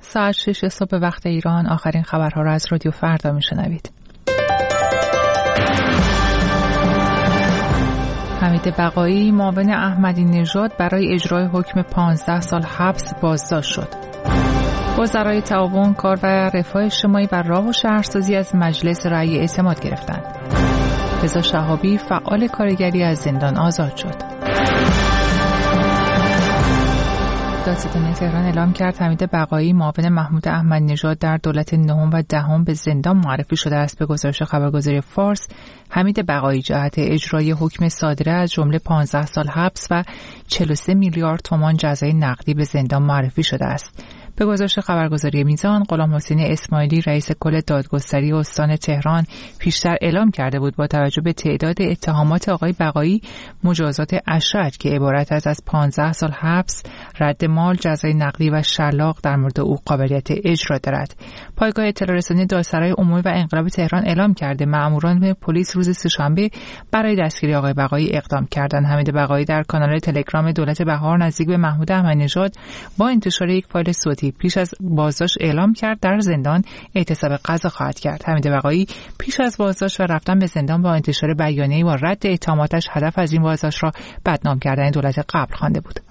ساعت 6 صبح وقت ایران آخرین خبرها را از رادیو فردا میشنوید. حمید بقایی معاون احمدی نژاد برای اجرای حکم 15 سال حبس بازداشت شد. وزرای تعاون، کار و رفاه اجتماعی و راه و شهرسازی از مجلس رأی اعتماد گرفتند. رضا شهابی فعال کارگری از زندان آزاد شد. دادستانی تهران اعلام کرد حمید بقایی معاون محمود احمدی نژاد در دولت نهم و دهم به زندان معرفی شده است. به گزارش خبرگزاری فارس، حمید بقایی جهت اجرای حکم صادره از جمله 15 سال حبس و 43 میلیارد تومان جزای نقدی به زندان معرفی شده است. به گزارش خبرگزاری میزان، غلام حسین اسماعیلی رئیس کل دادگستری استان تهران پیشتر اعلام کرده بود با توجه به تعداد اتهامات آقای بقایی مجازات اشرت که عبارت از 15 سال حبس، رد مال، جزای نقدی و شلاق در مورد او قابلیت اجرا دارد. پایگاه اطلاع رسانی دادسرای عمومی و انقلاب تهران اعلام کرده مأموران پلیس روز سه‌شنبه برای دستگیری آقای بقایی اقدام کردند. حمید بقایی در کانال تلگرام دولت بهار نزدیک به محمود احمدی نژاد با انتشار یک فایل صوتی پیش از بازداشت اعلام کرد در زندان اعتصاب غذا خواهد کرد. حمید بقایی پیش از بازداشت و رفتن به زندان با انتشار بیانیه‌ای با رد اتهاماتش هدف از این بازداشت را بدنام کردن دولت قبل خوانده بود.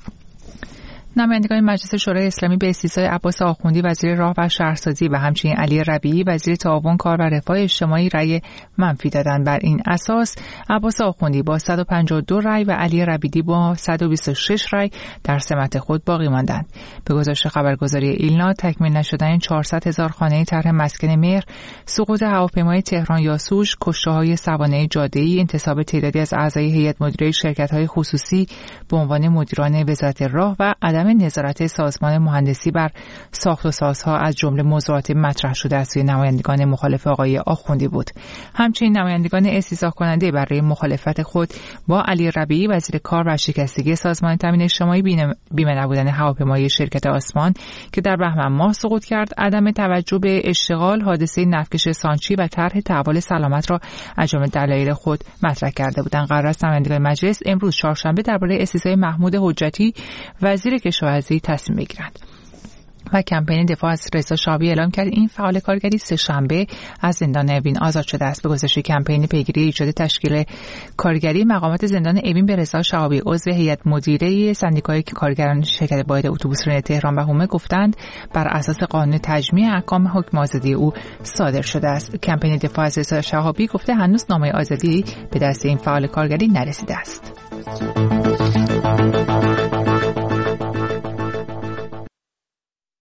نمایندگان مجلس شورای اسلامی به استیضاح عباس آخوندی وزیر راه و شهرسازی و همچنین علی ربیعی وزیر تعاون، کار و رفاه اجتماعی رأی منفی دادند. بر این اساس عباس آخوندی با 152 رأی و علی ربیعی با 126 رأی در سمت خود باقی ماندند. به گزارش خبرگزاری ایلنا، تکمیل نشدن 400,000 خانه طرح مسکن مهر، سقوط هواپیمای تهران یاسوج، کشته‌های سوانح جاده‌ای، انتصاب تعدادی از اعضای هیئت مدیره شرکت‌های خصوصی به عنوان مدیران وزارت راه و عدم نظارت سازمان مهندسی بر ساخت و سازها از جمله موضوعات مطرح شده از سوی نمایندگان مخالف آقای آخوندی بود. همچنین نمایندگان استیضاح کننده برای مخالفت خود با علی ربیعی وزیر کار و شکستگی سازمان تامین اجتماعی بیمه نبودن هواپیمای شرکت آسمان که در بهمن ماه سقوط کرد، عدم توجه به اشتغال، حادثه نفتکش سانچی و طرح تحول سلامت را از جمله دلایل خود مطرح کرده بودند. قرار است نمایندگان مجلس امروز چهارشنبه درباره استیضاح محمود حجتی وزیر کشاورزی تصمیم بگیرند. و کمپین دفاع از رضا شهابی اعلام کرد این فعال کارگری سه‌شنبه از زندان اوین آزاد شده است. به گزارش کمپین پیگیری ایجاد تشکیل کارگری مقامات زندان اوین به رضا شهابی عضو هیئت مدیره سندیکای کارگران شرکت واحد اتوبوسرانی تهران و حومه گفتند بر اساس قانون تجمیع احکام حکم آزادی او صادر شده است. کمپین دفاع از رضا شهابی گفته هنوز نامه آزادی به دست این فعال کارگری نرسیده است.